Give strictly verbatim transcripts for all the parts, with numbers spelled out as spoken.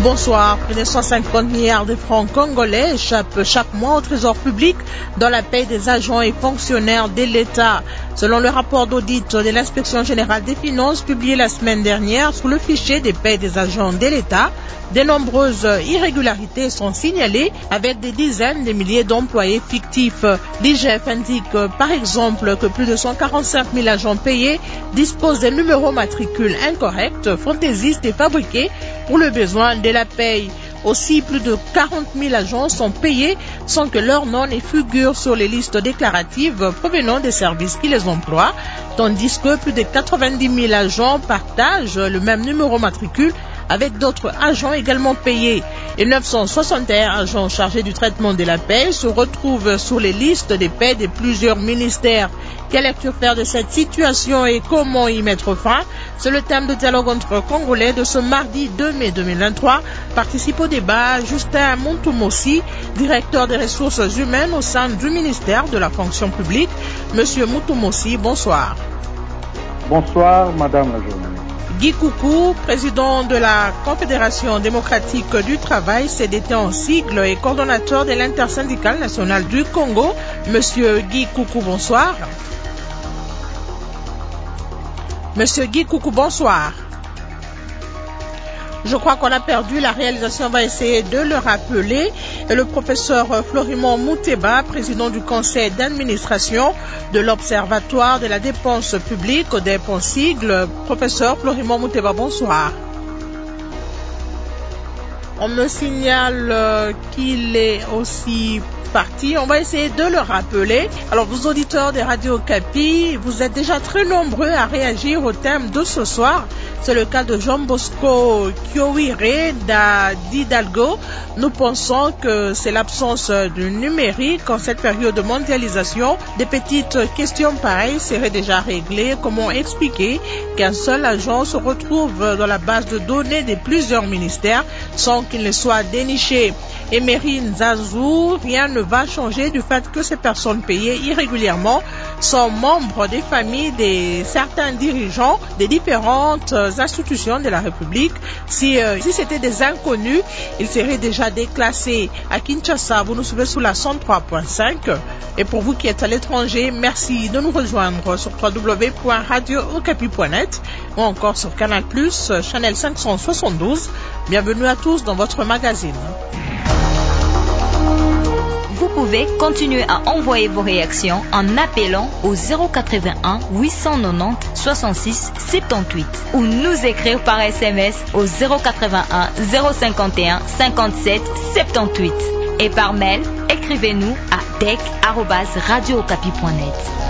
Bonsoir. Plus de cent cinquante milliards de francs congolais échappent chaque mois au trésor public dans la paie des agents et fonctionnaires de l'État. Selon le rapport d'audit de l'Inspection générale des finances publié la semaine dernière sous le fichier des paies des agents de l'État, de nombreuses irrégularités sont signalées avec des dizaines de milliers d'employés fictifs. L'I G F indique par exemple que plus de cent quarante-cinq mille agents payés disposent de numéros matricules incorrects, fantaisistes et fabriqués pour le besoin de la paye. Aussi, plus de quarante mille agents sont payés sans que leur nom ne figure sur les listes déclaratives provenant des services qui les emploient, tandis que plus de quatre-vingt-dix mille agents partagent le même numéro matricule avec d'autres agents également payés. Et neuf cent soixante et un agents chargés du traitement de la paie se retrouvent sur les listes des paies de plusieurs ministères. Quelle lecture faire de cette situation et comment y mettre fin? C'est le thème de dialogue entre Congolais de ce mardi deux mai deux mille vingt-trois. Participe au débat Justin Mutumossi, directeur des ressources humaines au sein du ministère de la fonction publique. Monsieur Mutumossi, bonsoir. Bonsoir, madame la journaliste. Guy Coucou, président de la Confédération démocratique du travail, C D T en sigle, et coordonnateur de l'intersyndicale nationale du Congo. Monsieur Guy Coucou, bonsoir. Monsieur Guy Coucou, bonsoir. Je crois qu'on a perdu la réalisation, on va essayer de le rappeler. Et le professeur Florimond Mouteba, président du conseil d'administration de l'Observatoire de la dépense publique, au D E P en sigle. Professeur Florimond Mouteba, bonsoir. On me signale qu'il est aussi parti. On va essayer de le rappeler. Alors, vous auditeurs des Radio Okapi, vous êtes déjà très nombreux à réagir au thème de ce soir. C'est le cas de Jean Bosco Kiowire d'Hidalgo. Nous pensons que c'est l'absence du numérique en cette période de mondialisation. Des petites questions pareilles seraient déjà réglées. Comment expliquer qu'un seul agent se retrouve dans la base de données de plusieurs ministères sans qu'il ne soit déniché? Emery Nzazou, rien ne va changer du fait que ces personnes payées irrégulièrement sont membres des familles de certains dirigeants des différentes institutions de la République. Si, euh, si c'était des inconnus, ils seraient déjà déclassés. À Kinshasa, vous nous suivez sous la cent trois point cinq. Et pour vous qui êtes à l'étranger, merci de nous rejoindre sur w w w point radio okapi point net ou encore sur Canal plus, Channel cinq cent soixante-douze. Bienvenue à tous dans votre magazine. Vous pouvez continuer à envoyer vos réactions en appelant au zéro quatre-vingt-un huit cent quatre-vingt-dix soixante-six soixante-dix-huit ou nous écrire par S M S au zéro quatre-vingt-un zéro cinquante et un cinquante-sept soixante-dix-huit et par mail, écrivez-nous à dec arobase radio okapi point net.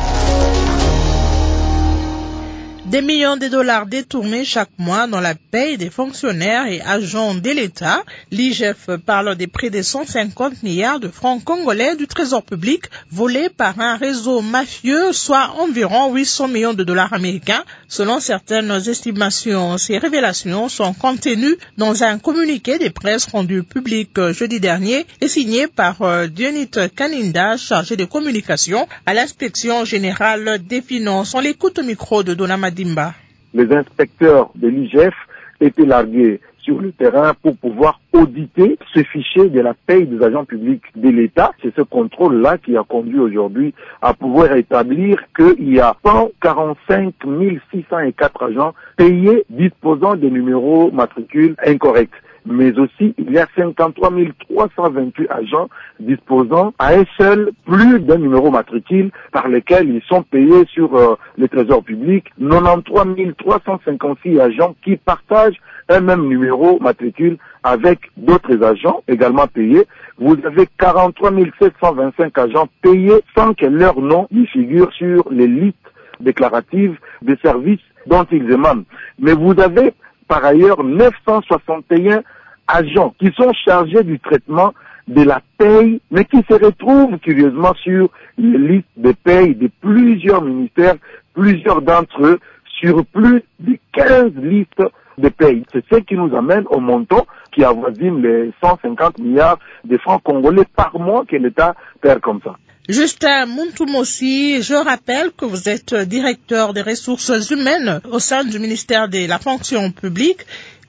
Des millions de dollars détournés chaque mois dans la paie des fonctionnaires et agents de l'État. L'I G F parle des près de cent cinquante milliards de francs congolais du trésor public volés par un réseau mafieux, soit environ huit cents millions de dollars américains. Selon certaines estimations, ces révélations sont contenues dans un communiqué de presse rendu public jeudi dernier et signé par Dionit Kaninda, chargé de communication à l'Inspection générale des finances. On l'écoute au micro de Donama Dimba. Les inspecteurs de l'I G F étaient largués sur le terrain pour pouvoir auditer ce fichier de la paie des agents publics de l'État. C'est ce contrôle-là qui a conduit aujourd'hui à pouvoir établir qu'il y a cent quarante-cinq mille six cent quatre agents payés disposant des numéros matricules incorrects. Mais aussi, il y a cinquante-trois mille trois cent vingt-huit agents disposant à un seul plus d'un numéro matricule par lesquels ils sont payés sur euh, le trésor public. quatre-vingt-treize mille trois cent cinquante-six agents qui partagent un même numéro matricule avec d'autres agents également payés. Vous avez quarante-trois mille sept cent vingt-cinq agents payés sans que leur nom y figure sur les listes déclaratives des services dont ils émanent. Mais vous avez par ailleurs neuf cent soixante et un agents qui sont chargés du traitement de la paye, mais qui se retrouvent curieusement sur les listes de paye de plusieurs ministères, plusieurs d'entre eux, sur plus de quinze listes de paye. C'est ce qui nous amène au montant qui avoisine les cent cinquante milliards de francs congolais par mois que l'État perd comme ça. Justin Mutumossi, je rappelle que vous êtes directeur des ressources humaines au sein du ministère de la fonction publique.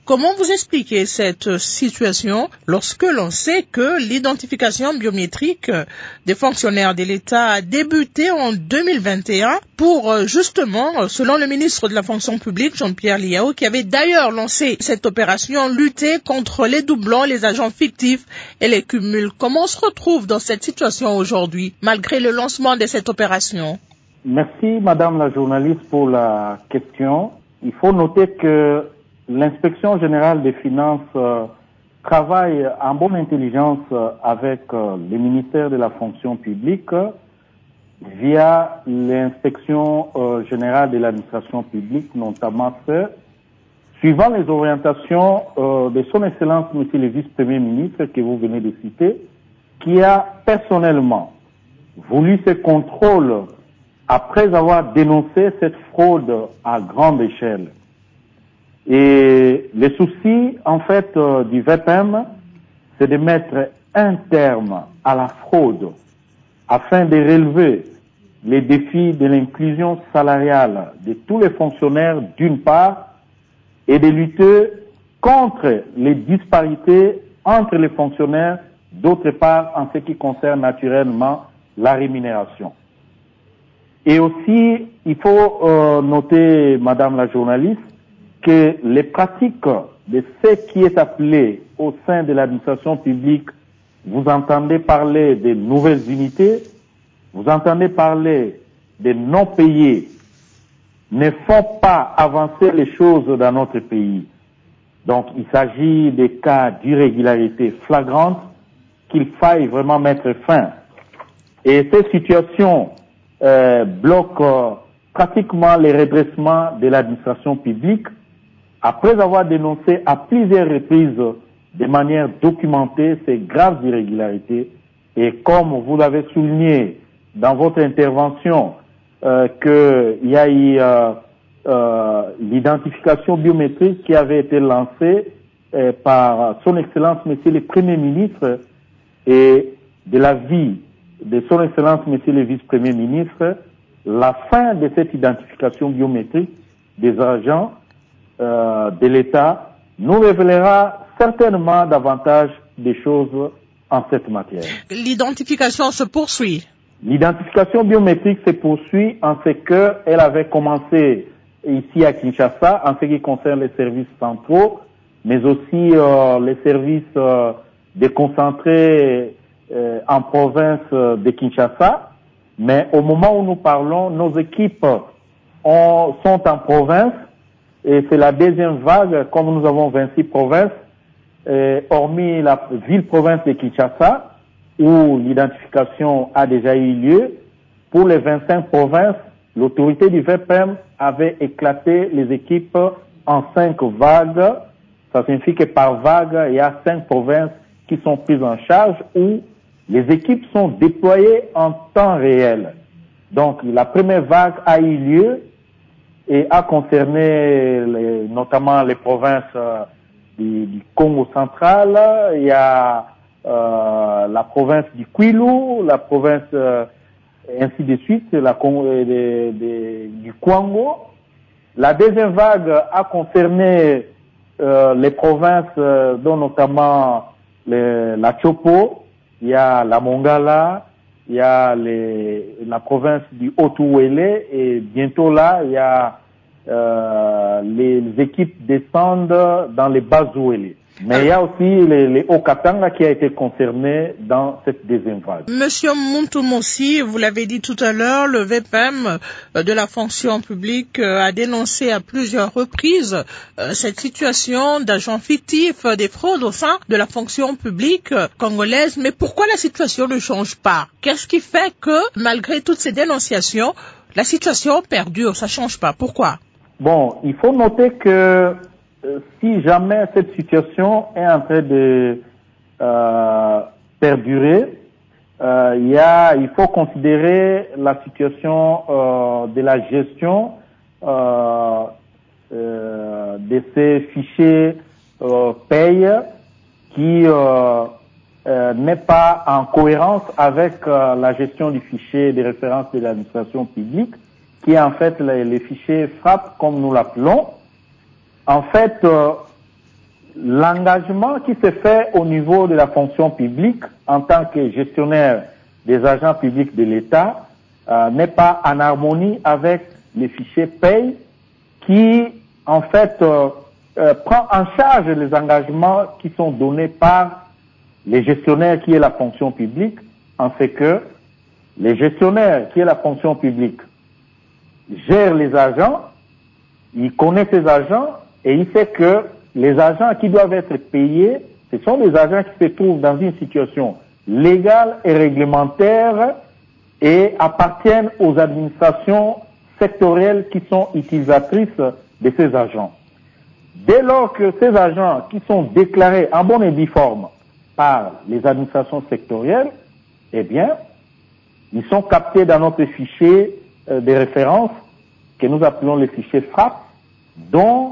Comment vous expliquez cette situation lorsque l'on sait que l'identification biométrique des fonctionnaires de l'État a débuté en deux mille vingt et un pour justement, selon le ministre de la fonction publique, Jean-Pierre Liao, qui avait d'ailleurs lancé cette opération, lutter contre les doublons, les agents fictifs et les cumuls. Comment on se retrouve dans cette situation aujourd'hui, malgré le lancement de cette opération? Merci, Madame la journaliste, pour la question. Il faut noter que l'Inspection générale des finances euh, travaille en bonne intelligence euh, avec euh, le ministère de la fonction publique euh, via l'Inspection euh, générale de l'administration publique, notamment ce, suivant les orientations euh, de son Excellence, Monsieur le Vice-Premier ministre, que vous venez de citer, qui a personnellement voulu ce contrôle après avoir dénoncé cette fraude à grande échelle. Et le souci, en fait, euh, du V P M, c'est de mettre un terme à la fraude afin de relever les défis de l'inclusion salariale de tous les fonctionnaires d'une part et de lutter contre les disparités entre les fonctionnaires d'autre part en ce qui concerne naturellement la rémunération. Et aussi, il faut euh, noter, Madame la journaliste, que les pratiques de ce qui est appelé au sein de l'administration publique, vous entendez parler de nouvelles unités, vous entendez parler des non-payés, ne font pas avancer les choses dans notre pays. Donc, il s'agit des cas d'irrégularité flagrante qu'il faille vraiment mettre fin. Et ces situations euh, bloquent euh, pratiquement les redressements de l'administration publique. Après avoir dénoncé à plusieurs reprises de manière documentée ces graves irrégularités, et comme vous l'avez souligné dans votre intervention, euh, qu'il y a eu euh, euh, l'identification biométrique qui avait été lancée euh, par son Excellence Monsieur le Premier ministre, et de l'avis de son Excellence Monsieur le Vice-Premier ministre, la fin de cette identification biométrique des agents Euh, de l'État nous révélera certainement davantage des choses en cette matière. L'identification se poursuit. L'identification biométrique se poursuit en ce qu'elle avait commencé ici à Kinshasa en ce qui concerne les services centraux, mais aussi euh, les services euh, déconcentrés euh, en province de Kinshasa. Mais au moment où nous parlons, nos équipes ont, sont en province. Et c'est la deuxième vague, comme nous avons vingt-six provinces, euh, hormis la ville-province de Kinshasa, où l'identification a déjà eu lieu. Pour les vingt-cinq provinces, l'autorité du V P M avait éclaté les équipes en cinq vagues. Ça signifie que par vague, il y a cinq provinces qui sont prises en charge, où les équipes sont déployées en temps réel. Donc, la première vague a eu lieu et a concerné les, notamment les provinces euh, du, du Congo central. Il y a euh, la province du Kwilu, la province euh, ainsi de suite, la, de, de, de, du Kwango. La deuxième vague a concerné euh, les provinces euh, dont notamment les, la Chopo, il y a la Mongala, il y a les, la province du Haut-Ouélé, et bientôt là, il y a euh, les, les équipes descendent dans les Bas-Ouélé. Mais il y a aussi les, les Haut-Katanga qui a été concerné dans cette deuxième vague. Monsieur Muntumossi, vous l'avez dit tout à l'heure, le V P M de la fonction publique a dénoncé à plusieurs reprises cette situation d'agents fictifs, des fraudes au sein de la fonction publique congolaise. Mais pourquoi la situation ne change pas? Qu'est-ce qui fait que, malgré toutes ces dénonciations, la situation perdure, ça change pas? Pourquoi? Bon, il faut noter que si jamais cette situation est en train de euh, perdurer, euh, il, y a, il faut considérer la situation euh, de la gestion euh, euh, de ces fichiers euh, paye qui euh, euh, n'est pas en cohérence avec euh, la gestion du fichier des références de l'administration publique, qui est en fait les, les fichiers FRAP comme nous l'appelons. En fait, euh, l'engagement qui se fait au niveau de la fonction publique en tant que gestionnaire des agents publics de l'État euh, n'est pas en harmonie avec les fichiers paye qui, en fait, euh, euh, prend en charge les engagements qui sont donnés par les gestionnaires qui est la fonction publique, en fait que les gestionnaires qui est la fonction publique gèrent les agents, ils connaissent ces agents et il sait que les agents qui doivent être payés, ce sont des agents qui se trouvent dans une situation légale et réglementaire et appartiennent aux administrations sectorielles qui sont utilisatrices de ces agents. Dès lors que ces agents qui sont déclarés en bonne et due forme par les administrations sectorielles, eh bien, ils sont captés dans notre fichier euh, de référence que nous appelons le fichier FRAP, dont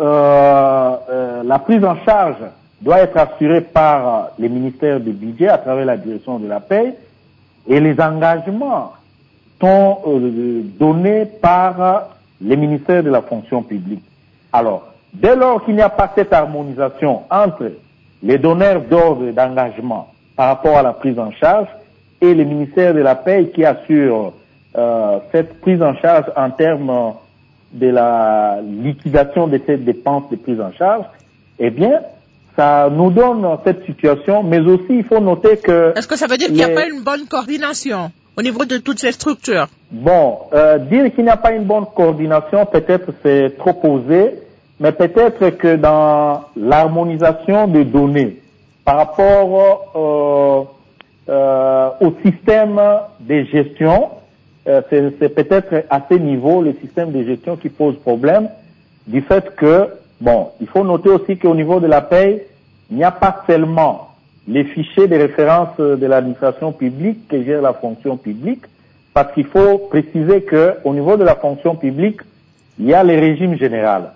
euh, euh, la prise en charge doit être assurée par les ministères du budget à travers la direction de la paie et les engagements sont euh, donnés par les ministères de la fonction publique. Alors, dès lors qu'il n'y a pas cette harmonisation entre les donneurs d'ordre d'engagement par rapport à la prise en charge et les ministères de la paie qui assurent euh, cette prise en charge en termes de la liquidation de ces dépenses de prise en charge, eh bien, ça nous donne cette situation, mais aussi il faut noter que... Est-ce que ça veut dire qu'il n'y a pas une bonne coordination au niveau de toutes ces structures? Bon, euh, dire qu'il n'y a pas une bonne coordination, peut-être c'est trop posé, mais peut-être que dans l'harmonisation des données par rapport euh, euh, au système de gestion, euh, c'est, c'est peut-être à ce niveau le système de gestion qui pose problème, du fait que, bon, il faut noter aussi qu'au niveau de la paie, il n'y a pas seulement les fichiers de référence de l'administration publique qui gère la fonction publique, parce qu'il faut préciser qu'au niveau de la fonction publique, il y a le régime général.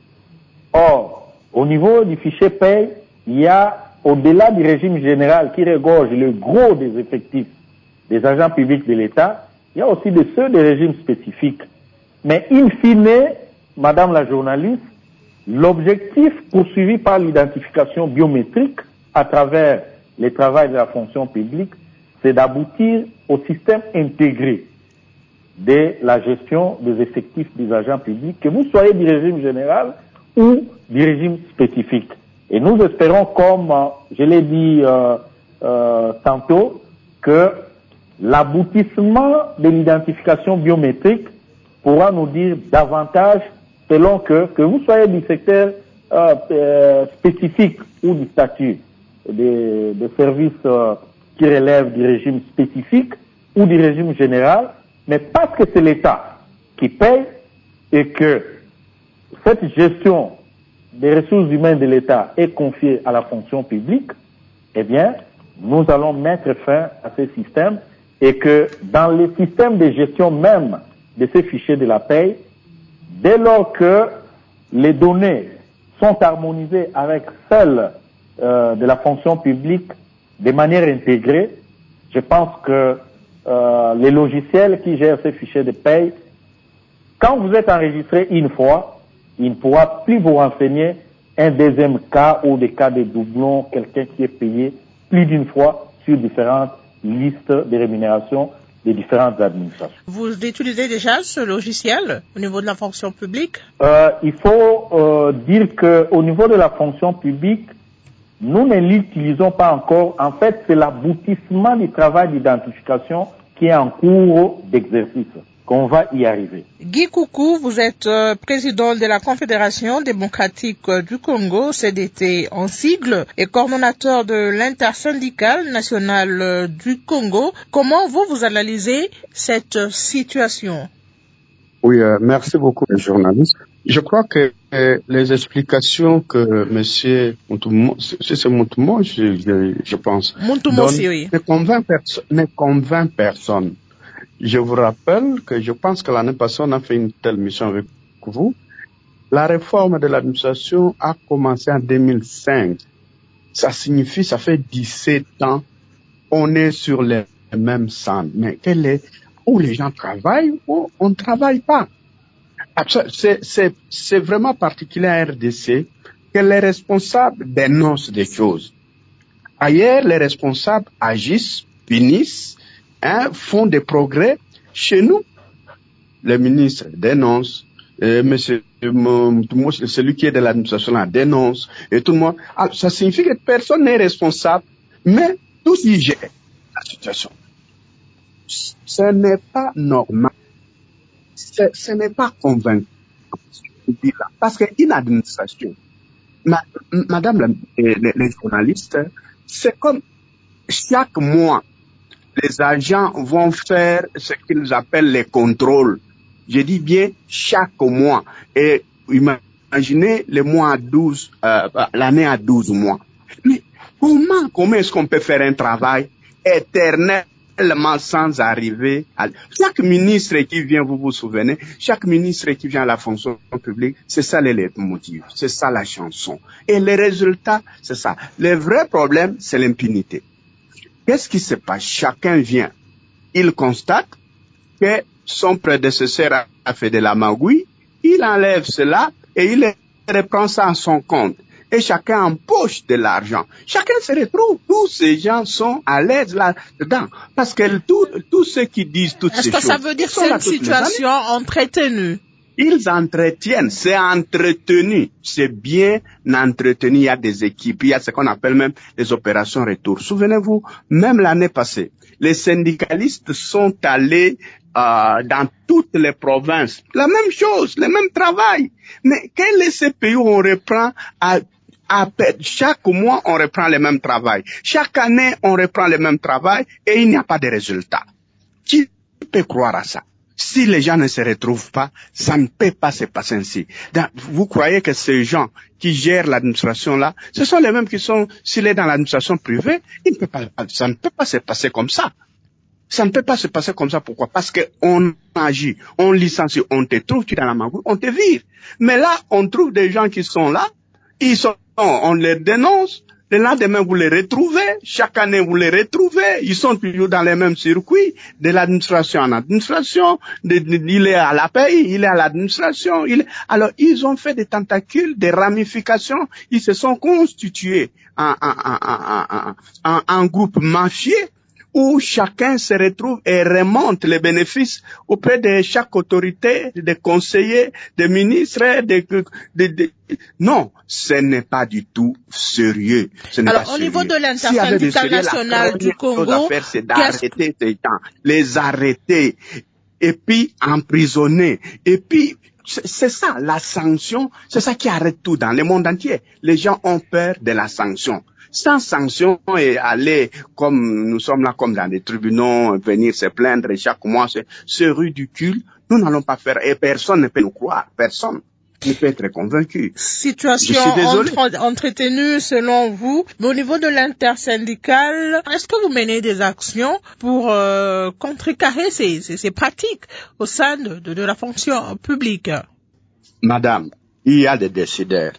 Or, au niveau du fichier paie, il y a, au-delà du régime général qui regorge le gros des effectifs des agents publics de l'État, il y a aussi de ceux des régimes spécifiques. Mais in fine, Madame la journaliste, l'objectif poursuivi par l'identification biométrique à travers le travail de la fonction publique, c'est d'aboutir au système intégré de la gestion des effectifs des agents publics, que vous soyez du régime général ou du régime spécifique. Et nous espérons, comme je l'ai dit euh, euh, tantôt, que l'aboutissement de l'identification biométrique pourra nous dire davantage selon que, que vous soyez du secteur euh, euh, spécifique ou du statut des, des services euh, qui relèvent du régime spécifique ou du régime général, mais parce que c'est l'État qui paye et que cette gestion des ressources humaines de l'État est confiée à la fonction publique, eh bien, nous allons mettre fin à ce système et que dans le système de gestion même de ces fichiers de la paie, dès lors que les données sont harmonisées avec celles euh, de la fonction publique de manière intégrée, je pense que euh, les logiciels qui gèrent ces fichiers de paie, quand vous êtes enregistré une fois, il ne pourra plus vous renseigner un deuxième cas ou des cas de doublons, quelqu'un qui est payé plus d'une fois sur différentes listes de rémunération des différentes administrations. Vous utilisez déjà ce logiciel au niveau de la fonction publique? euh, Il faut euh, dire qu'au niveau de la fonction publique, nous ne l'utilisons pas encore. En fait, c'est l'aboutissement du travail d'identification qui est en cours d'exercice, qu'on va y arriver. Guy Coucou, vous êtes euh, président de la Confédération démocratique euh, du Congo, C D T en sigle, et coordonnateur de l'intersyndicale nationale euh, du Congo. Comment vous, vous analysez cette euh, situation? Oui, euh, merci beaucoup, les journalistes. Je crois que euh, les explications que Monsieur Moutoumo, c'est Moutoumo, je, je, je pense, Moutoumo, oui. ne convainc perso- ne convainc personne. Je vous rappelle que je pense que l'année passée, on a fait une telle mission avec vous. La réforme de l'administration a commencé en deux mille cinq. Ça signifie, ça fait dix-sept ans, on est sur les mêmes centres. Mais quel est, où les gens travaillent ou on ne travaille pas. C'est, c'est, c'est vraiment particulier à R D C que les responsables dénoncent des choses. Ailleurs, les responsables agissent, punissent, hein, font des progrès. Chez nous, le ministre dénonce, euh, monsieur, euh, celui qui est de l'administration là dénonce, et tout le monde. Alors, ça signifie que personne n'est responsable, mais tous y gèrent la situation. Ce n'est pas normal. Ce, ce n'est pas convaincant. Parce qu'une administration, ma, madame la, les, les journalistes, c'est comme chaque mois, les agents vont faire ce qu'ils appellent les contrôles. Je dis bien chaque mois. Et imaginez le mois à douze, euh, l'année à douze mois. Mais comment, comment est-ce qu'on peut faire un travail éternel sans arriver à... Chaque ministre qui vient, vous vous souvenez, chaque ministre qui vient à la fonction publique, c'est ça les leitmotifs, c'est ça la chanson. Et les résultats, c'est ça. Le vrai problème, c'est l'impunité. Qu'est-ce qui se passe? Chacun vient, il constate que son prédécesseur a fait de la magouille, il enlève cela et il reprend ça à son compte. Et chacun empoche de l'argent. Chacun se retrouve. Tous ces gens sont à l'aise là-dedans. Parce que tous ceux qui disent toutes ces choses... Est-ce que ça veut dire que c'est une situation entretenue? Ils entretiennent. C'est entretenu. C'est bien entretenu. Il y a des équipes. Il y a ce qu'on appelle même les opérations retour. Souvenez-vous, même l'année passée, les syndicalistes sont allés euh, dans toutes les provinces. La même chose, le même travail. Mais quel est ce pays où on reprend à À chaque mois, on reprend le même travail. Chaque année, on reprend le même travail et il n'y a pas de résultat. Qui peut croire à ça? Si les gens ne se retrouvent pas, ça ne peut pas se passer ainsi. Donc, vous croyez que ces gens qui gèrent l'administration là, ce sont les mêmes qui sont, s'il est dans l'administration privée, il ne peut pas, ça ne peut pas se passer comme ça. Ça ne peut pas se passer comme ça. Pourquoi? Parce qu'on agit, on licencie, on te trouve, tu es dans la magouille, on te vire. Mais là, on trouve des gens qui sont là, ils sont, on les dénonce, le lendemain vous les retrouvez, chaque année vous les retrouvez, ils sont toujours dans les mêmes circuits, de l'administration en administration, de, de, il est à la paye, il est à l'administration, il, alors ils ont fait des tentacules, des ramifications, ils se sont constitués en, en, en, en, en, en, en groupe mafieux, où chacun se retrouve et remonte les bénéfices auprès de chaque autorité, des conseillers, des ministres, des, des, des... Non, ce n'est pas du tout sérieux. Ce n'est Alors, pas au sérieux. niveau de l'intersyndicale nationale du Congo, faire, c'est d'arrêter ces gens, les arrêter, et puis emprisonner, et puis c'est ça, la sanction, c'est ça qui arrête tout dans le monde entier. Les gens ont peur de la sanction. Sans sanction et aller comme nous sommes là comme dans des tribunaux, venir se plaindre chaque mois, c'est ridicule. Nous n'allons pas faire et personne ne peut nous croire, personne ne peut être convaincu. Situation entre, entretenue selon vous, mais au niveau de l'intersyndicale, est-ce que vous menez des actions pour euh, contrecarrer ces, ces, ces pratiques au sein de, de, de la fonction publique? Madame, il y a des décideurs.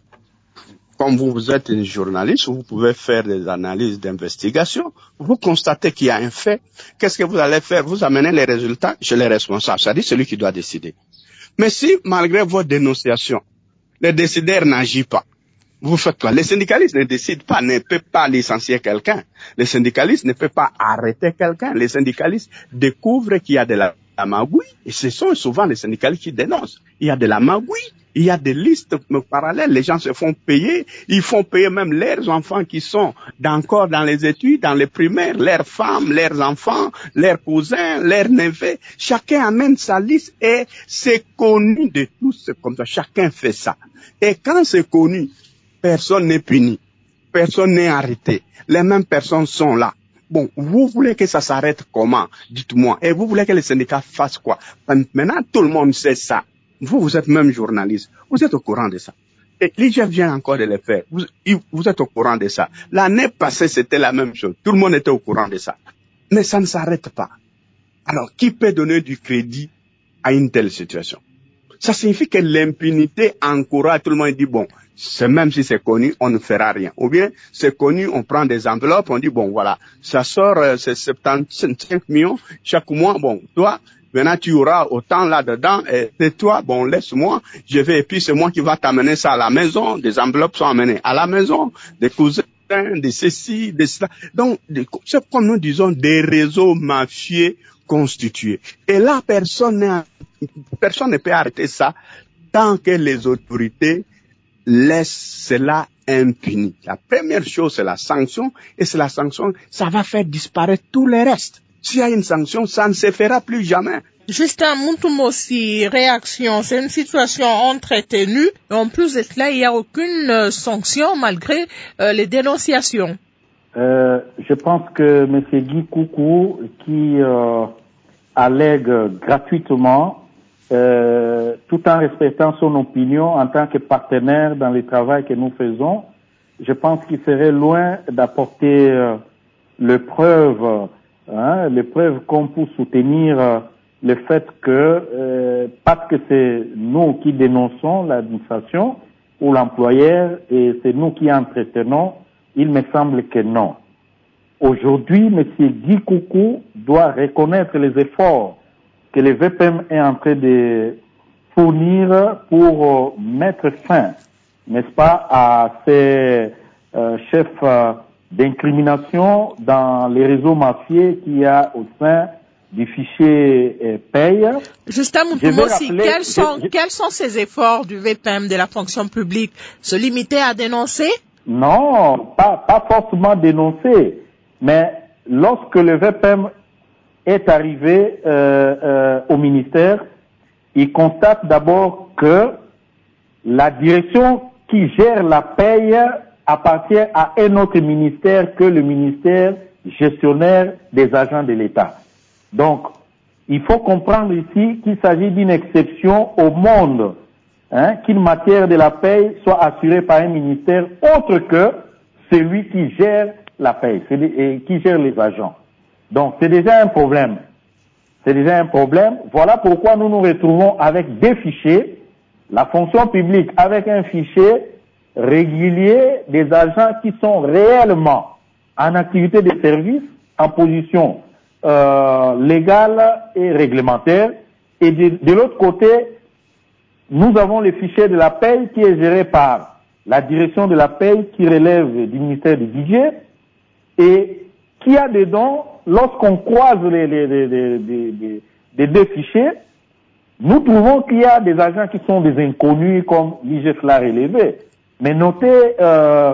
Comme vous, vous êtes une journaliste, vous pouvez faire des analyses d'investigation. Vous constatez qu'il y a un fait. Qu'est-ce que vous allez faire? Vous amenez les résultats chez les responsables, c'est-à-dire celui qui doit décider. Mais si, malgré vos dénonciations, les décideurs n'agissent pas, vous faites quoi? Les syndicalistes ne décident pas, ne peuvent pas licencier quelqu'un. Les syndicalistes ne peuvent pas arrêter quelqu'un. Les syndicalistes découvrent qu'il y a de la, la magouille, et ce sont souvent les syndicalistes qui dénoncent. Il y a de la magouille. Il y a des listes parallèles, les gens se font payer, ils font payer même leurs enfants qui sont encore dans les études, dans les primaires, leurs femmes, leurs enfants, leurs cousins, leurs neveux. Chacun amène sa liste et c'est connu de tous comme ça. Chacun fait ça. Et quand c'est connu, personne n'est puni, personne n'est arrêté. Les mêmes personnes sont là. Bon, vous voulez que ça s'arrête comment? Dites-moi. Et vous voulez que les syndicats fassent quoi? Maintenant, tout le monde sait ça. Vous, vous êtes même journaliste. Vous êtes au courant de ça. Et l'I G F vient encore de le faire. Vous, vous êtes au courant de ça. L'année passée, c'était la même chose. Tout le monde était au courant de ça. Mais ça ne s'arrête pas. Alors, qui peut donner du crédit à une telle situation? Ça signifie que l'impunité encourage tout le monde et dit, bon, c'est même si c'est connu, on ne fera rien. Ou bien, c'est connu, on prend des enveloppes, on dit, bon, voilà, ça sort, euh, c'est soixante-quinze millions chaque mois. Bon, toi, Maintenant, tu auras autant là-dedans, et c'est toi, bon, laisse-moi, je vais, et puis c'est moi qui va t'amener ça à la maison, des enveloppes sont amenées à la maison, des cousins, de ceci, de cela. Donc, c'est comme nous disons, des réseaux mafieux constitués. Et là, personne n'est, personne ne peut arrêter ça tant que les autorités laissent cela impuni. La première chose, c'est la sanction, et c'est la sanction, ça va faire disparaître tout le reste. S'il y a une sanction, ça ne se fera plus jamais. Justin Muntumossi, réaction, c'est une situation entretenue. En plus de cela, il n'y a aucune euh, sanction malgré euh, les dénonciations. Euh, je pense que M. Guy Coucou, qui euh, allègue gratuitement, euh, tout en respectant son opinion en tant que partenaire dans le travail que nous faisons, je pense qu'il serait loin d'apporter euh, les preuves, hein, les preuves comme pour soutenir euh, le fait que, euh, parce que c'est nous qui dénonçons l'administration ou l'employeur et c'est nous qui entretenons, il me semble que non. Aujourd'hui, M. Guy Coucou doit reconnaître les efforts que le V P M est en train de fournir pour euh, mettre fin, n'est-ce pas, à ces euh, chefs euh, d'incrimination dans les réseaux mafieux qu'il y a au sein du fichier euh, paye. Justin Muntumossi, quels sont, je, je... quels sont ces efforts du V P M de la fonction publique? Se limiter à dénoncer? Non, pas, pas forcément dénoncer, mais lorsque le V P M est arrivé euh, euh, au ministère, il constate d'abord que la direction qui gère la paye appartient à un autre ministère que le ministère gestionnaire des agents de l'État. Donc, il faut comprendre ici qu'il s'agit d'une exception au monde, hein, qu'une matière de la paye soit assurée par un ministère autre que celui qui gère la paye et qui gère les agents. Donc, c'est déjà un problème. C'est déjà un problème. Voilà pourquoi nous nous retrouvons avec des fichiers, la fonction publique avec un fichier régulier des agents qui sont réellement en activité de service, en position euh, légale et réglementaire. Et de, de l'autre côté, nous avons le fichier de la paye qui est géré par la direction de la paye qui relève du ministère du budget et qui a dedans, lorsqu'on croise les, les, les, les, les, les deux fichiers, nous trouvons qu'il y a des agents qui sont des inconnus comme l'I G F l'a relevé. Mais notez, euh,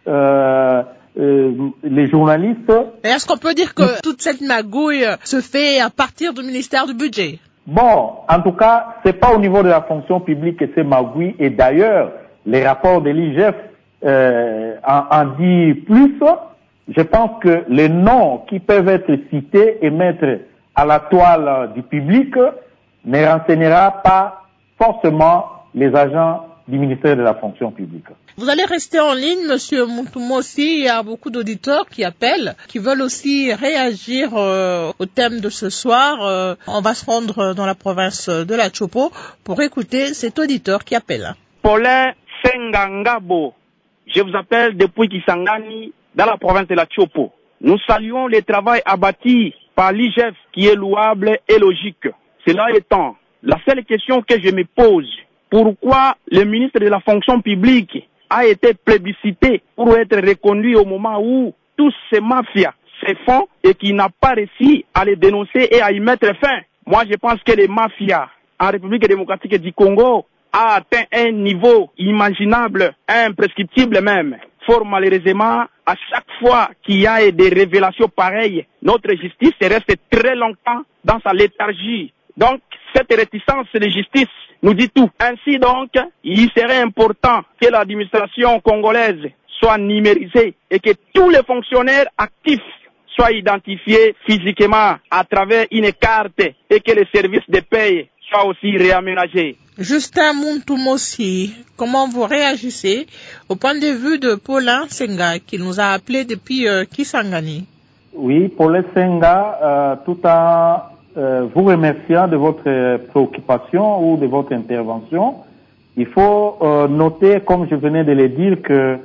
euh, euh, les journalistes... Est-ce qu'on peut dire que toute cette magouille se fait à partir du ministère du budget? Bon, en tout cas, c'est pas au niveau de la fonction publique que c'est magouille. Et d'ailleurs, les rapports de l'I G F euh, en, en dit plus. Je pense que les noms qui peuvent être cités et mettre à la toile du public ne renseignera pas forcément les agents du ministère de la fonction publique. Vous allez rester en ligne, Monsieur Muntumossi. Il y a beaucoup d'auditeurs qui appellent, qui veulent aussi réagir euh, au thème de ce soir. Euh, on va se rendre dans la province de la Chopo pour écouter cet auditeur qui appelle. Paulin Sengangabo, je vous appelle depuis Kisangani, dans la province de la Chopo. Nous saluons le travail abattu par l'I G F qui est louable et logique. Cela étant, la seule question que je me pose, pourquoi le ministre de la fonction publique a été plébiscité pour être reconduit au moment où tous ces mafias se font et qui n'a pas réussi à les dénoncer et à y mettre fin? Moi, je pense que les mafias en République démocratique du Congo a atteint un niveau imaginable, imprescriptible même. Fort malheureusement, à chaque fois qu'il y a des révélations pareilles, notre justice reste très longtemps dans sa léthargie. Donc, cette réticence de justice nous dit tout. Ainsi donc, il serait important que l'administration congolaise soit numérisée et que tous les fonctionnaires actifs soient identifiés physiquement à travers une carte et que les services de paie soient aussi réaménagés. Justin Muntumossi, comment vous réagissez au point de vue de Paulin Senga qui nous a appelé depuis euh, Kisangani? Oui, Paulin Senga, euh, tout en euh, vous remerciant de votre préoccupation ou de votre intervention, il faut euh, noter, comme je venais de le dire, que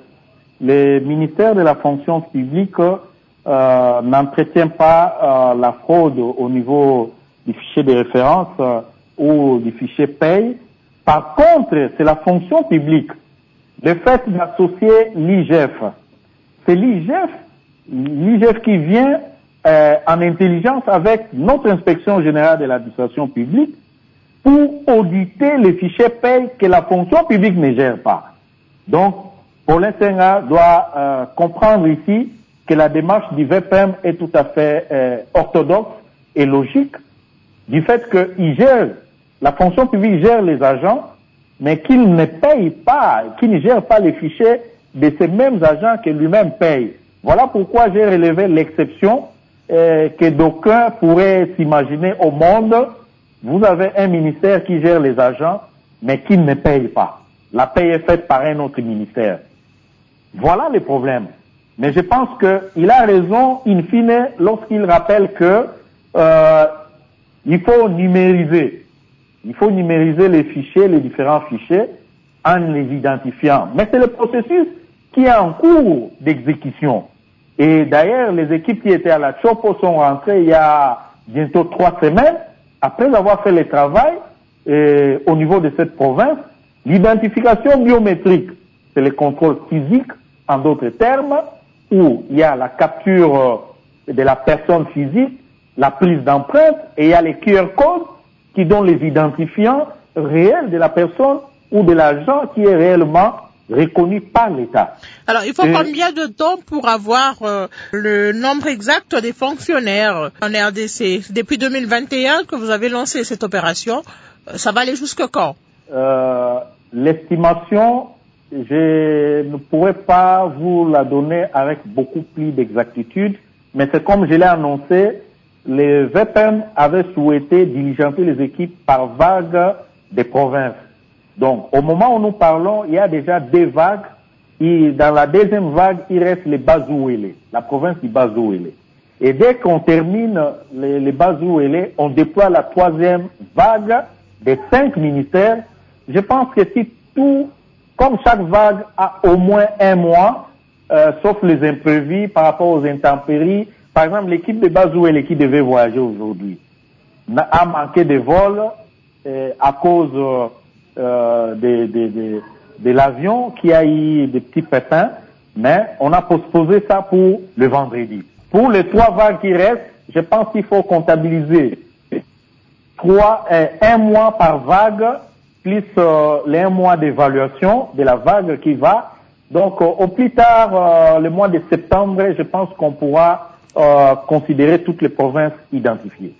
le ministère de la fonction publique euh, n'entretient pas euh, la fraude au niveau du fichier de référence euh, ou du fichier paye. Par contre, c'est la fonction publique. Le fait d'associer l'I G F, c'est l'I G F, l'I G F qui vient euh, en intelligence avec notre inspection générale de l'administration publique pour auditer les fichiers paye que la fonction publique ne gère pas. Donc, Paulin Senga doit euh, comprendre ici que la démarche du V P M est tout à fait euh, orthodoxe et logique, du fait qu'il gère, la fonction publique gère les agents, mais qu'il ne paye pas, qu'il ne gère pas les fichiers de ces mêmes agents que lui-même paye. Voilà pourquoi j'ai relevé l'exception euh, que d'aucuns pourraient s'imaginer au monde. Vous avez un ministère qui gère les agents, mais qui ne paye pas. La paye est faite par un autre ministère. Voilà le problème. Mais je pense qu'il a raison, in fine, lorsqu'il rappelle que euh, il faut numériser. Il faut numériser les fichiers, les différents fichiers, en les identifiant. Mais c'est le processus qui est en cours d'exécution. Et d'ailleurs, les équipes qui étaient à la Chopo sont rentrées il y a bientôt trois semaines, après avoir fait le travail euh, au niveau de cette province. L'identification biométrique, c'est le contrôle physique, en d'autres termes, où il y a la capture de la personne physique, la prise d'empreinte, et il y a les Q R codes qui donnent les identifiants réels de la personne ou de l'agent qui est réellement reconnu par l'État. Alors, il faut et... combien de temps pour avoir euh, le nombre exact des fonctionnaires en R D C? Depuis deux mille vingt et un que vous avez lancé cette opération, ça va aller jusque quand? euh, L'estimation, je ne pourrais pas vous la donner avec beaucoup plus d'exactitude, mais c'est comme je l'ai annoncé, les V P M avaient souhaité diligenter les équipes par vague des provinces. Donc, au moment où nous parlons, il y a déjà deux vagues. Et dans la deuxième vague, il reste les Bazouélé, la province du Bazouélé. Et dès qu'on termine les, les Bazouélé, on déploie la troisième vague des cinq ministères. Je pense que si tout, comme chaque vague a au moins un mois, euh, sauf les imprévus par rapport aux intempéries, par exemple, l'équipe de Bazouélé qui devait voyager aujourd'hui a manqué de vol euh, à cause euh, Euh, de, de, de, de l'avion qui a eu des petits pépins, mais on a postposé ça pour le vendredi. Pour les trois vagues qui restent, je pense qu'il faut comptabiliser trois, euh, un mois par vague, plus euh, les un mois d'évaluation de la vague qui va. Donc euh, au plus tard, euh, le mois de septembre, je pense qu'on pourra euh, considérer toutes les provinces identifiées.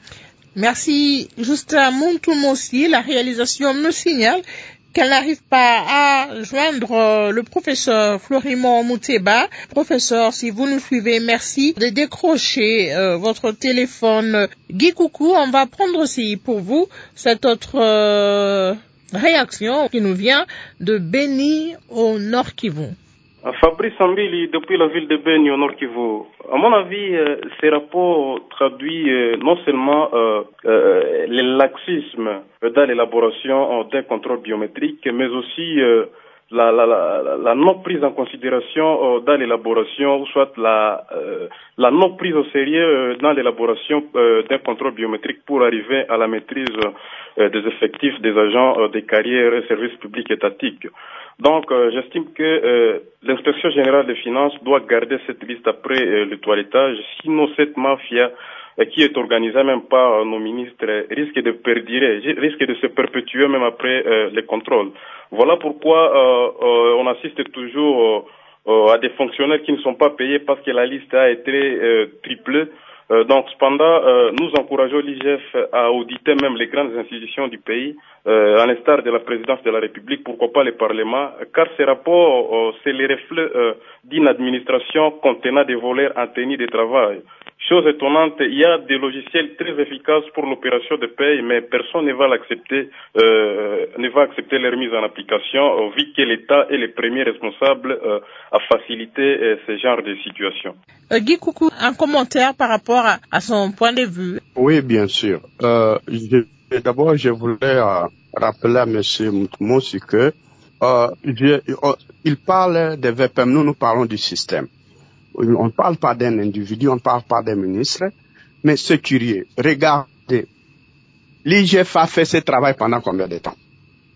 Merci. Juste à Montoumossi, la réalisation me signale qu'elle n'arrive pas à joindre le professeur Florimond Mouteba. Professeur, si vous nous suivez, merci de décrocher euh, votre téléphone. Guy Coucou, on va prendre aussi pour vous cette autre euh, réaction qui nous vient de Beni au Nord Kivu. Fabrice Ambili, depuis la ville de Beni au Nord Kivu. À mon avis, euh, ces rapports traduisent euh, non seulement euh, euh, le laxisme dans l'élaboration d'un contrôle biométrique, mais aussi euh, la, la, la, la non prise en considération euh, dans l'élaboration, soit la, euh, la non prise au sérieux euh, dans l'élaboration euh, d'un contrôle biométrique pour arriver à la maîtrise euh, des effectifs des agents euh, des carrières et services publics étatiques. Donc, euh, j'estime que euh, l'inspection générale des finances doit garder cette liste après euh, le toilettage, sinon cette mafia euh, qui est organisée même par euh, nos ministres euh, risque de perdurer, risque de se perpétuer même après euh, les contrôles. Voilà pourquoi euh, euh, on assiste toujours euh, à des fonctionnaires qui ne sont pas payés parce que la liste a été euh, triplée. Euh, donc, cependant, euh, nous encourageons l'I G F à auditer même les grandes institutions du pays, euh, à l'instar de la présidence de la République, pourquoi pas le Parlement, car ces rapports, euh, c'est les reflets euh, d'une administration contenant des voleurs en tenue de travail. Chose étonnante, il y a des logiciels très efficaces pour l'opération de paye, mais personne ne va l'accepter, euh, ne va accepter leur mise en application, euh, vu que l'État est le premier responsable euh, à faciliter euh, ce genre de situation. Euh, Guy Coucou, un commentaire par rapport à, à son point de vue. Oui, bien sûr. Euh, je, d'abord, je voulais euh, rappeler à M. Moutmoussi que euh, je, euh, il parle des V P M, nous nous parlons du système. On ne parle pas d'un individu, on ne parle pas d'un ministre, mais c'est curieux. Regardez, L'I G F a fait ce travail pendant combien de temps?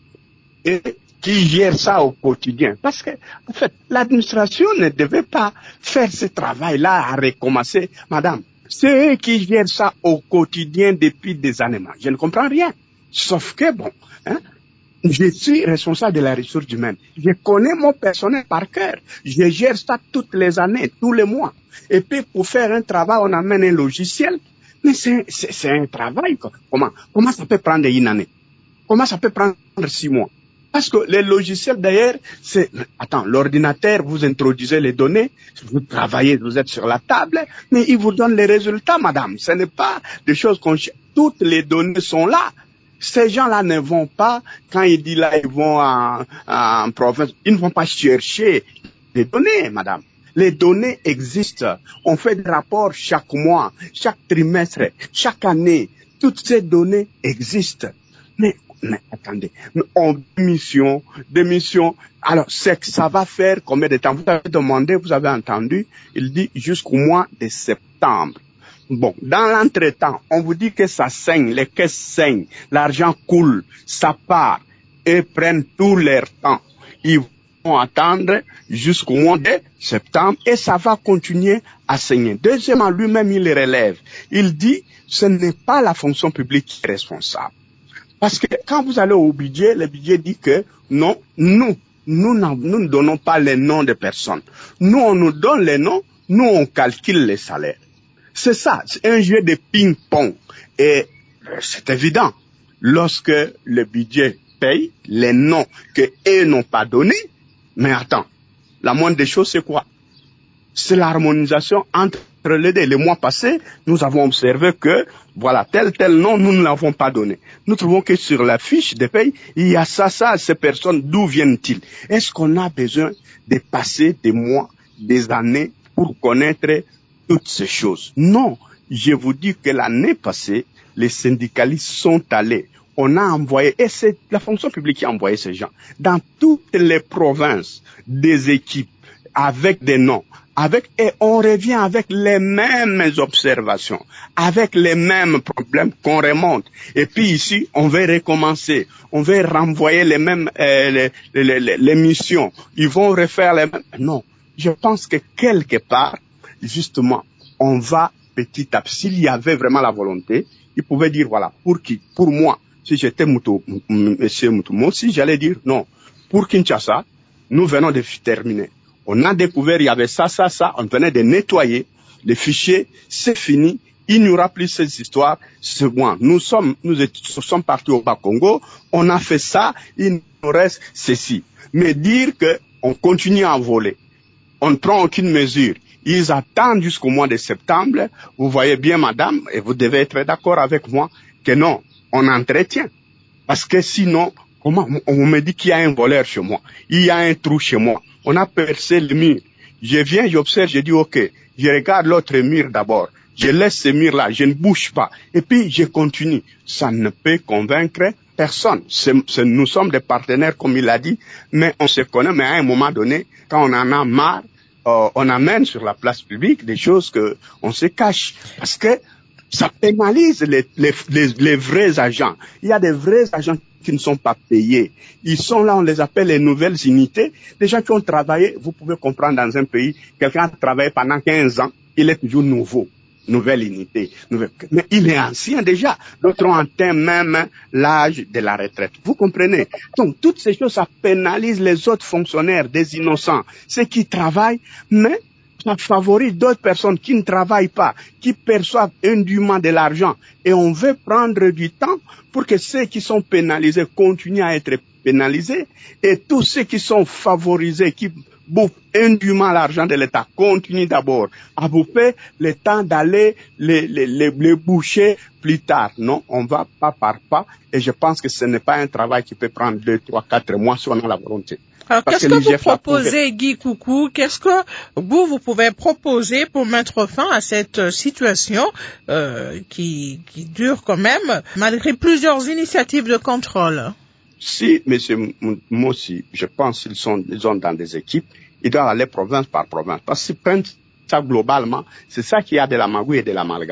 Et qui gère ça au quotidien? Parce que, en fait, l'administration ne devait pas faire ce travail-là à recommencer. Madame, c'est eux qui gèrent ça au quotidien depuis des années. Je ne comprends rien. Sauf que, bon, hein, je suis responsable de la ressource humaine. Je connais mon personnel par cœur. Je gère ça toutes les années, tous les mois. Et puis, pour faire un travail, on amène un logiciel. Mais c'est, c'est, c'est un travail. Comment, comment ça peut prendre une année? Comment ça peut prendre six mois? Parce que les logiciels, d'ailleurs, c'est... Attends, l'ordinateur, vous introduisez les données, vous travaillez, vous êtes sur la table, mais il vous donne les résultats, madame. Ce n'est pas des choses qu'on... Toutes les données sont là. Ces gens-là ne vont pas, quand ils disent là, ils vont en, en province, ils ne vont pas chercher les données, madame. Les données existent. On fait des rapports chaque mois, chaque trimestre, chaque année. Toutes ces données existent. Mais, mais attendez, on mission, des missions. Alors, c'est que ça va faire combien de temps? Vous avez demandé, vous avez entendu, il dit jusqu'au mois de septembre. Bon, dans l'entretemps, on vous dit que ça saigne, les caisses saignent, l'argent coule, ça part, et prennent tout leur temps. Ils vont attendre jusqu'au mois de septembre et ça va continuer à saigner. Deuxièmement, lui-même, il relève. Il dit, ce n'est pas la fonction publique qui est responsable. Parce que quand vous allez au budget, le budget dit que non, nous, nous, nous ne donnons pas les noms de personnes. Nous, on nous donne les noms, nous, on calcule les salaires. C'est ça, c'est un jeu de ping-pong. Et c'est évident, lorsque le budget paye les noms qu'eux n'ont pas donnés, mais attends, la moindre des choses, c'est quoi? C'est l'harmonisation entre les deux. Les mois passés, nous avons observé que, voilà, tel, tel nom, nous ne l'avons pas donné. Nous trouvons que sur la fiche de paye, il y a ça, ça, ces personnes, d'où viennent-ils? Est-ce qu'on a besoin de passer des mois, des années pour connaître toutes ces choses? Non. Je vous dis que l'année passée, les syndicalistes sont allés. On a envoyé, et c'est la fonction publique qui a envoyé ces gens, dans toutes les provinces, des équipes, avec des noms, avec, et on revient avec les mêmes observations, avec les mêmes problèmes qu'on remonte. Et puis ici, on va recommencer, on va renvoyer les mêmes, euh, les, les, les, les missions. Ils vont refaire les mêmes. Non. Je pense que quelque part, justement, on va petit à petit, s'il y avait vraiment la volonté, il pouvait dire, voilà, pour qui? Pour moi, si j'étais Moutou, monsieur Moutou, si j'allais dire, non, pour Kinshasa, nous venons de terminer. On a découvert, il y avait ça, ça, ça, on venait de nettoyer les fichiers, c'est fini, il n'y aura plus ces histoires, c'est bon. Nous sommes, nous sommes partis au Bas-Congo, on a fait ça, il nous reste ceci. Mais dire que on continue à voler, on ne prend aucune mesure, ils attendent jusqu'au mois de septembre, vous voyez bien madame, et vous devez être d'accord avec moi, que non, on entretient. Parce que sinon, comment, on me dit qu'il y a un voleur chez moi, il y a un trou chez moi. On a percé le mur. Je viens, j'observe, je dis ok, je regarde l'autre mur d'abord. Je laisse ce mur-là, je ne bouge pas. Et puis je continue. Ça ne peut convaincre personne. C'est, c'est, nous sommes des partenaires, comme il a dit, mais on se connaît, mais à un moment donné, quand on en a marre, euh, on amène sur la place publique des choses que on se cache. Parce que ça pénalise les, les, les, les vrais agents. Il y a des vrais agents qui ne sont pas payés. Ils sont là, on les appelle les nouvelles unités. Les gens qui ont travaillé, vous pouvez comprendre dans un pays, quelqu'un a travaillé pendant quinze ans, il est toujours nouveau. Nouvelle unité. Nouvelle... Mais il est ancien déjà. D'autres ont atteint même l'âge de la retraite. Vous comprenez? Donc, toutes ces choses, ça pénalise les autres fonctionnaires, des innocents, ceux qui travaillent, mais ça favorise d'autres personnes qui ne travaillent pas, qui perçoivent indûment de l'argent. Et on veut prendre du temps pour que ceux qui sont pénalisés continuent à être pénalisés et tous ceux qui sont favorisés, qui bouffent indûment l'argent de l'État, continuent d'abord à bouffer le temps d'aller les, les, les, les boucher plus tard. Non, on va pas par pas et je pense que ce n'est pas un travail qui peut prendre deux, trois, quatre mois si on a la volonté. Alors, Parce qu'est-ce que, que vous proposez, Guy Coucou? Qu'est-ce que vous, vous pouvez proposer pour mettre fin à cette situation euh, qui, qui dure quand même, malgré plusieurs initiatives de contrôle? Si, M. Mossi, je pense qu'ils sont, ils sont dans des équipes, ils doivent aller province par province. Parce qu'ils prennent ça globalement, c'est ça qui a de la magouille et de l'amalgame.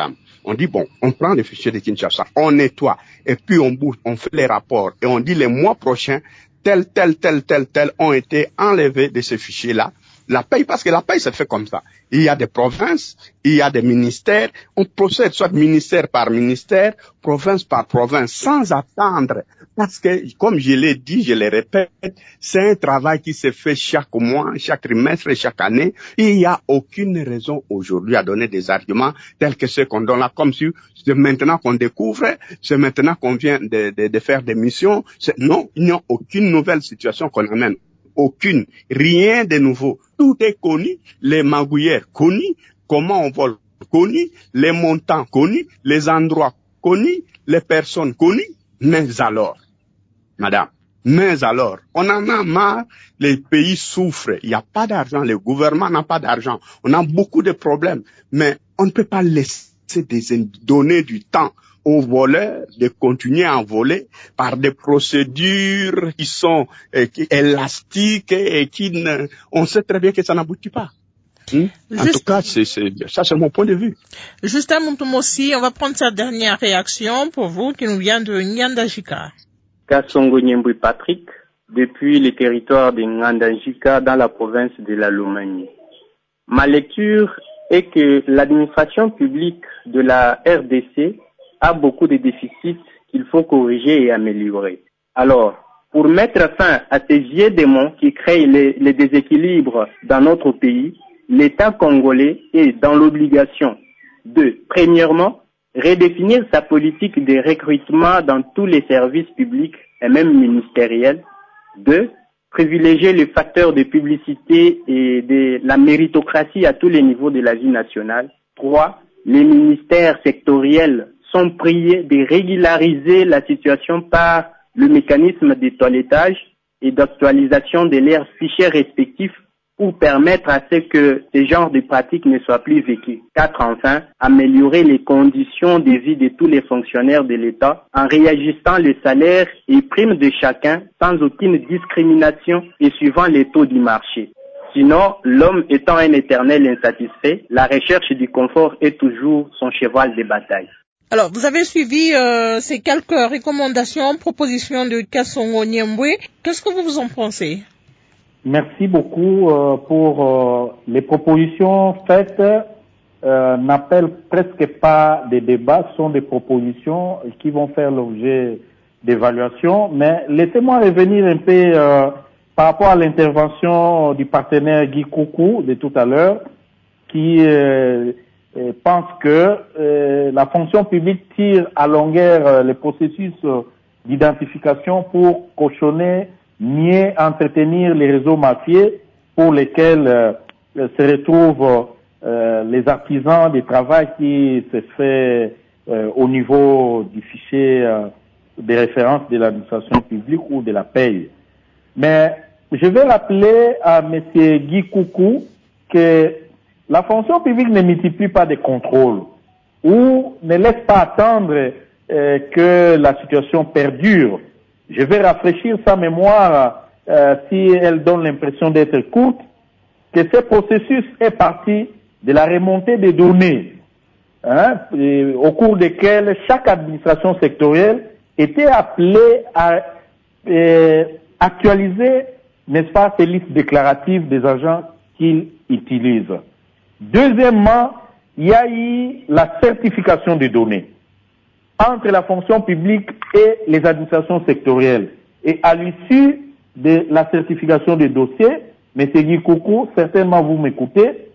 On dit, bon, on prend les fichiers de Kinshasa, on nettoie, et puis on bouge, on fait les rapports, et on dit les mois prochains, tel, tel, tel, tel, tel ont été enlevés de ces fichiers-là. La paye, parce que la paye se fait comme ça. Il y a des provinces, il y a des ministères, on procède soit ministère par ministère, province par province, sans attendre. Parce que, comme je l'ai dit, je le répète, c'est un travail qui se fait chaque mois, chaque trimestre, chaque année. Il n'y a aucune raison aujourd'hui à donner des arguments tels que ceux qu'on donne là, comme si c'est maintenant qu'on découvre, c'est maintenant qu'on vient de, de, de faire des missions. C'est, non, il n'y a aucune nouvelle situation qu'on amène. Aucune, rien de nouveau. Tout est connu, les magouillères connus, comment on vole connus, les montants connus, les endroits connus, les personnes connues. Mais alors, madame, mais alors, on en a marre, les pays souffrent, il n'y a pas d'argent, le gouvernement n'a pas d'argent, on a beaucoup de problèmes, mais on ne peut pas laisser des, donner du temps aux voleurs de continuer à voler par des procédures qui sont euh, qui, élastiques et qui ne, on sait très bien que ça n'aboutit pas. Hmm? En tout cas, c'est, c'est, ça c'est mon point de vue. Justin Mutumossi, on va prendre sa dernière réaction pour vous qui nous vient de Ngandajika. Kasongo Nyembwe Patrick, depuis le territoire de Ngandajika dans la province de la Lomanie. Ma lecture est que l'administration publique de la R D C a beaucoup de déficits qu'il faut corriger et améliorer. Alors, pour mettre fin à ces vieux démons qui créent les, les déséquilibres dans notre pays, l'État congolais est dans l'obligation de, premièrement, redéfinir sa politique de recrutement dans tous les services publics et même ministériels. Deux, privilégier les facteurs de publicité et de la méritocratie à tous les niveaux de la vie nationale. Trois, les ministères sectoriels sont priés de régulariser la situation par le mécanisme de toilettage et d'actualisation de leurs fichiers respectifs pour permettre à ce que ce genre de pratiques ne soient plus vécues. Quatre, enfin, améliorer les conditions de vie de tous les fonctionnaires de l'État en réajustant les salaires et primes de chacun sans aucune discrimination et suivant les taux du marché. Sinon, l'homme étant un éternel insatisfait, la recherche du confort est toujours son cheval de bataille. Alors, vous avez suivi euh, ces quelques recommandations, propositions de Kasongo Nyembwe. Qu'est-ce que vous vous en pensez? Merci beaucoup euh, pour euh, les propositions faites. Euh, n'appellent presque pas des débats, ce sont des propositions qui vont faire l'objet d'évaluation. Mais laissez-moi revenir un peu euh, par rapport à l'intervention du partenaire Guy Koukou de tout à l'heure, qui euh, euh, pense que euh, la fonction publique tire à longueur euh, les processus euh, d'identification pour cautionner, mieux entretenir les réseaux mafieux pour lesquels euh, se retrouvent euh, les artisans du travail qui se fait euh, au niveau du fichier euh, de référence de l'administration publique ou de la paye. Mais je vais rappeler à M. Guy Koukou que la fonction publique ne multiplie pas de contrôles ou ne laisse pas attendre euh, que la situation perdure. Je vais rafraîchir sa mémoire euh, si elle donne l'impression d'être courte, que ce processus est parti de la remontée des données, hein, et, au cours desquelles chaque administration sectorielle était appelée à euh, actualiser, n'est-ce pas, ces listes déclaratives des agents qu'ils utilisent. Deuxièmement, il y a eu la certification des données entre la fonction publique et les administrations sectorielles. Et à l'issue de la certification des dossiers, M. Guy Koukou, certainement vous m'écoutez,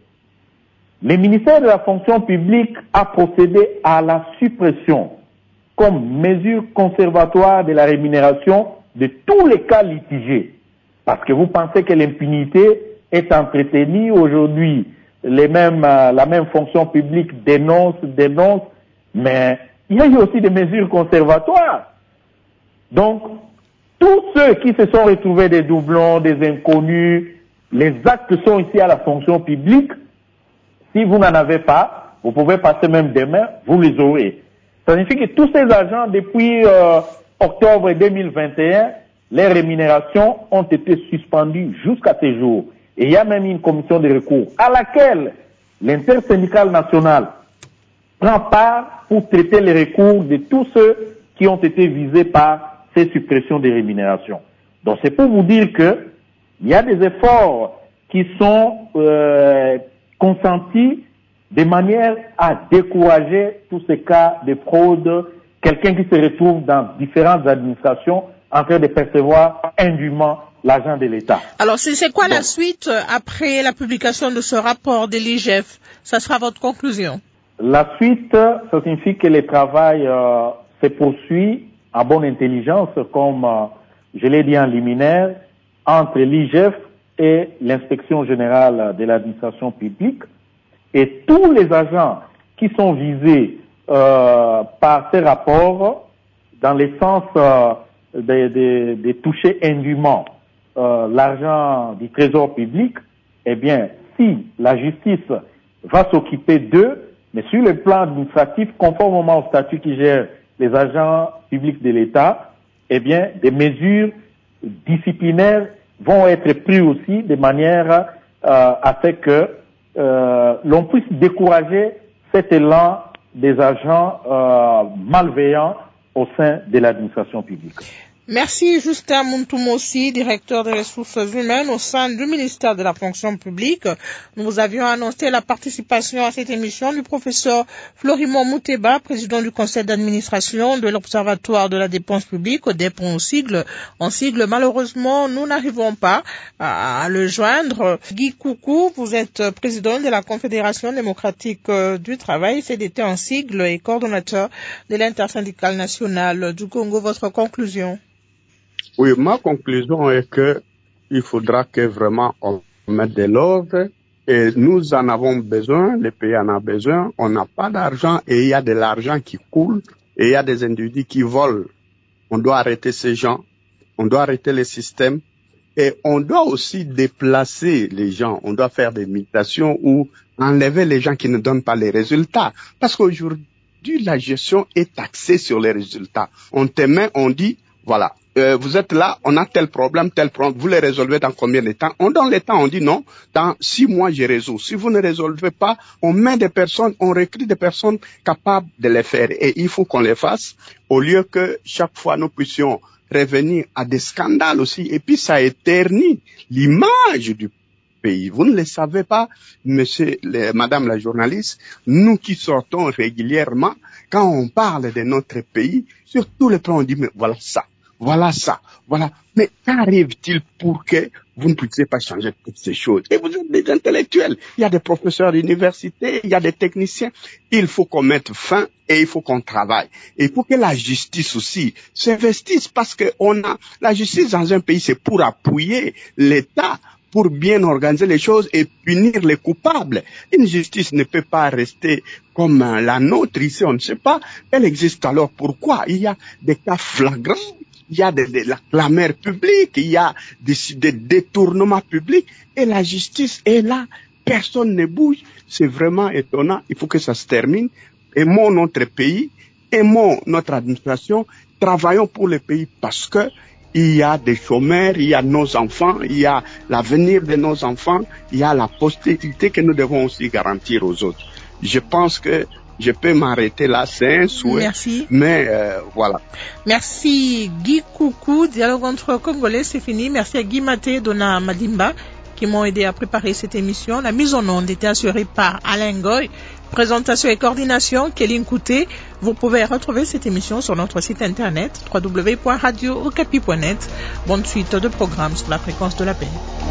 le ministère de la fonction publique a procédé à la suppression comme mesure conservatoire de la rémunération de tous les cas litigés. Parce que vous pensez que l'impunité est entretenue aujourd'hui. Les mêmes, euh, la même fonction publique dénonce, dénonce, mais il y a eu aussi des mesures conservatoires. Donc, tous ceux qui se sont retrouvés des doublons, des inconnus, les actes sont ici à la fonction publique. Si vous n'en avez pas, vous pouvez passer même demain, vous les aurez. Ça signifie que tous ces agents, depuis euh, octobre deux mille vingt et un, les rémunérations ont été suspendues jusqu'à ce jour. Et il y a même une commission de recours à laquelle l'intersyndicale nationale prend part pour traiter les recours de tous ceux qui ont été visés par ces suppressions des rémunérations. Donc c'est pour vous dire que il y a des efforts qui sont euh, consentis de manière à décourager tous ces cas de fraude, quelqu'un qui se retrouve dans différentes administrations en train de percevoir indûment l'argent de l'État. Alors, c'est, c'est quoi Donc, la suite après la publication de ce rapport de l'I G F? Ça sera votre conclusion? La suite, ça signifie que le travail euh, se poursuit en bonne intelligence, comme euh, je l'ai dit en liminaire, entre l'I G F et l'inspection générale de l'administration publique. Et tous les agents qui sont visés euh, par ces rapports, dans le sens euh, de, de, de toucher indûment euh, l'argent du trésor public, eh bien, si la justice va s'occuper d'eux, mais sur le plan administratif, conformément au statut qui gère les agents publics de l'État, eh bien, des mesures disciplinaires vont être prises aussi de manière euh, à ce que Euh, l'on puisse décourager cet élan des agents euh, malveillants au sein de l'administration publique. Merci Justin Muntumossi, directeur des ressources humaines au sein du ministère de la fonction publique. Nous vous avions annoncé la participation à cette émission du professeur Florimond Mouteba, président du conseil d'administration de l'Observatoire de la dépense publique, O D E P en sigle. En sigle, malheureusement, nous n'arrivons pas à le joindre. Guy Koukou, vous êtes président de la Confédération démocratique du travail, C D T en sigle, et coordonnateur de l'intersyndicale nationale du Congo. Votre conclusion? Oui, ma conclusion est que il faudra que vraiment on mette de l'ordre et nous en avons besoin, le pays en a besoin, on n'a pas d'argent et il y a de l'argent qui coule et il y a des individus qui volent. On doit arrêter ces gens, on doit arrêter les systèmes et on doit aussi déplacer les gens, on doit faire des mutations ou enlever les gens qui ne donnent pas les résultats. Parce qu'aujourd'hui, la gestion est axée sur les résultats. On te met, on dit, voilà, Euh, vous êtes là, on a tel problème, tel problème, vous les résolvez dans combien de temps? On donne le temps, on dit non, dans six mois je résous. Si vous ne résolvez pas, on met des personnes, on recrute des personnes capables de les faire. Et il faut qu'on les fasse, au lieu que chaque fois nous puissions revenir à des scandales aussi. Et puis ça éternit l'image du pays. Vous ne le savez pas, monsieur, les, madame la journaliste, nous qui sortons régulièrement, quand on parle de notre pays, sur tous les plans on dit mais voilà ça. Voilà ça, voilà. Mais qu'arrive-t-il pour que vous ne puissiez pas changer toutes ces choses? Et vous êtes des intellectuels. Il y a des professeurs d'université, il y a des techniciens. Il faut qu'on mette fin et il faut qu'on travaille. Et pour que la justice aussi s'investisse, parce que on a, la justice dans un pays, c'est pour appuyer l'État, pour bien organiser les choses et punir les coupables. Une justice ne peut pas rester comme la nôtre ici, on ne sait pas. Elle existe alors pourquoi? Il y a des cas flagrants. Il y a de, de la clameur publique, il y a des, des détournements publics et la justice est là, personne ne bouge. C'est vraiment étonnant, il faut que ça se termine. Aimons notre pays, aimons notre administration, travaillons pour le pays parce que il y a des chômeurs, il y a nos enfants, il y a l'avenir de nos enfants, il y a la postérité que nous devons aussi garantir aux autres. Je pense que je peux m'arrêter là, c'est un souhait. Merci. Mais euh, voilà. Merci Guy Koukou, Dialogue entre Congolais, c'est fini. Merci à Guy Maté et Donna Madimba qui m'ont aidé à préparer cette émission. La mise en onde était assurée par Alain Goy. Présentation et coordination, Kéline Kouté. Vous pouvez retrouver cette émission sur notre site internet w w w point radio okapi point net. Bonne suite de programmes sur la fréquence de la paix.